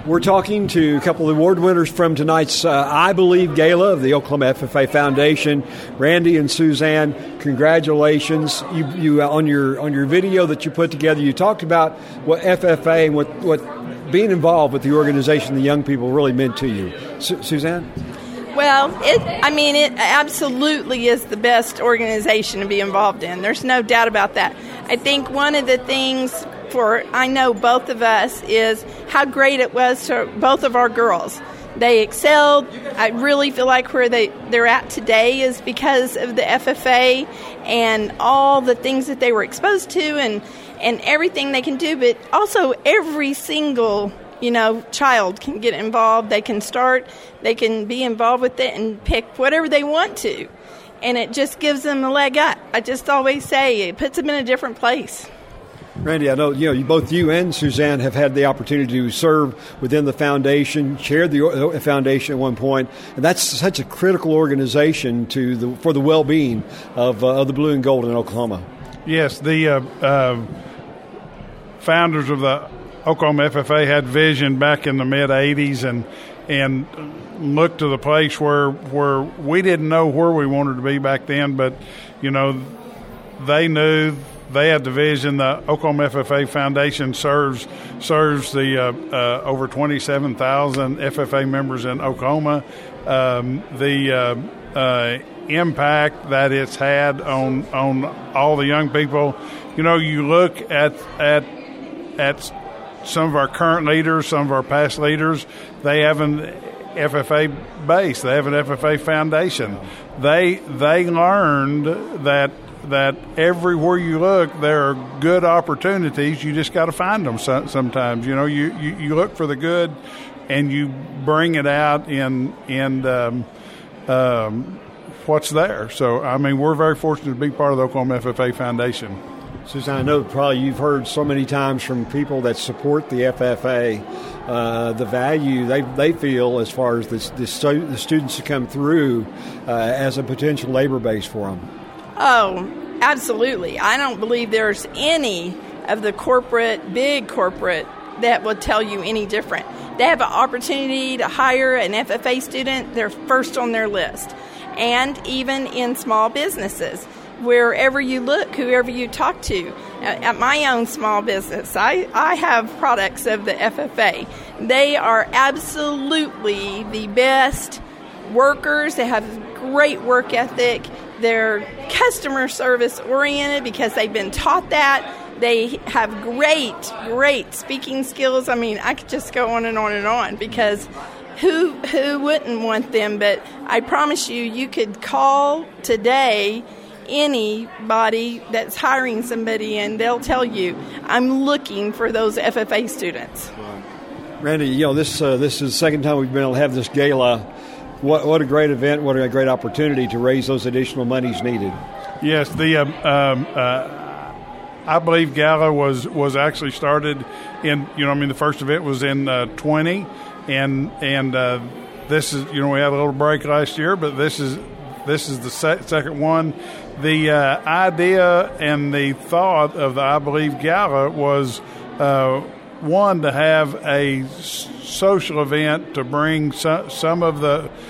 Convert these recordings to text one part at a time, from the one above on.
We're talking to a couple of award winners from tonight's I Believe Gala of the Oklahoma FFA Foundation, Randy and Suzanne. Congratulations! You on your video that you put together, you talked about what FFA and what being involved with the organization, the young people, really meant to you. Suzanne? Well, it absolutely is the best organization to be involved in. There's no doubt about that. I think one of the things I know both of us is how great it was to both of our girls. They excelled. I really feel like where they're at today is because of the FFA and all the things that they were exposed to and everything they can do. But also every single child can get involved. They can start. They can be involved with it and pick whatever they want to. And it just gives them a leg up. I just always say it puts them in a different place. Randy, I know both you and Suzanne have had the opportunity to serve within the foundation, chaired the foundation at one point, and that's such a critical organization for the well-being of the Blue and Gold in Oklahoma. Yes, the founders of the Oklahoma FFA had vision back in the mid-'80s and looked to the place where we didn't know where we wanted to be back then, but they knew. They had the vision. The Oklahoma FFA Foundation serves the over 27,000 FFA members in Oklahoma. The impact that it's had on all the young people. You look at some of our current leaders, some of our past leaders. They have an FFA base. They have an FFA foundation. They learned that everywhere you look, there are good opportunities. You just got to find them sometimes. You look for the good, and you bring it out in what's there. So, we're very fortunate to be part of the Oklahoma FFA Foundation. Suzanne, I know probably you've heard so many times from people that support the FFA the value they feel as far as the students who come through as a potential labor base for them. Oh, absolutely. I don't believe there's any of the big corporate, that will tell you any different. They have an opportunity to hire an FFA student, they're first on their list. And even in small businesses, wherever you look, whoever you talk to. At my own small business, I have products of the FFA. They are absolutely the best workers. They have great work ethic. They're customer service oriented because they've been taught that. They have great speaking skills. I could just go on and on and on because who wouldn't want them? But I promise you could call today anybody that's hiring somebody and they'll tell you, I'm looking for those FFA students. Randy, this is the second time we've been able to have this gala. What a great event, what a great opportunity to raise those additional monies needed. Yes, the I Believe Gala was actually started in, the first event was in 20, and this is, we had a little break last year, but this is the second one. The idea and the thought of the I Believe Gala was one, to have a social event to bring some of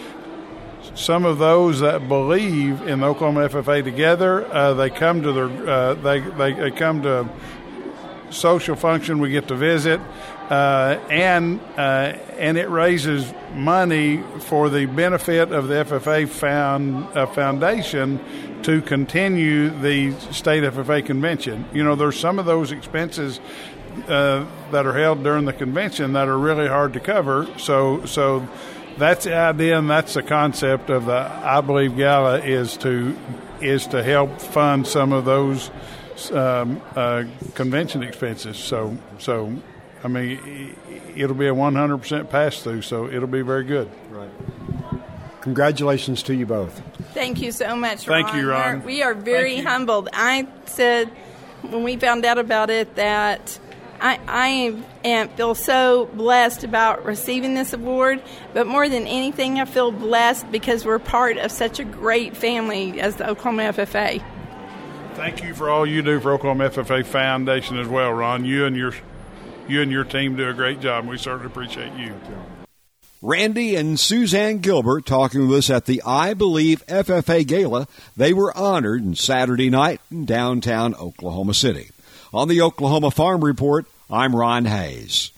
those that believe in the Oklahoma FFA together. They come to they come to social function. We get to visit, and it raises money for the benefit of the FFA Foundation to continue the state FFA convention. There's some of those expenses that are held during the convention that are really hard to cover. So that's the idea, and that's the concept of the I Believe Gala is to help fund some of those convention expenses. So it'll be a 100% pass through. So it'll be very good. Right. Congratulations to you both. Thank you so much, Ron. Thank you, Ron. We are very humbled. I said when we found out about it that I feel so blessed about receiving this award, but more than anything, I feel blessed because we're part of such a great family as the Oklahoma FFA. Thank you for all you do for Oklahoma FFA Foundation as well, Ron. You and your You and your team do a great job, and we certainly appreciate you. Randy and Suzanne Gilbert talking with us at the I Believe FFA Gala. They were honored on Saturday night in downtown Oklahoma City. On the Oklahoma Farm Report, I'm Ron Hayes.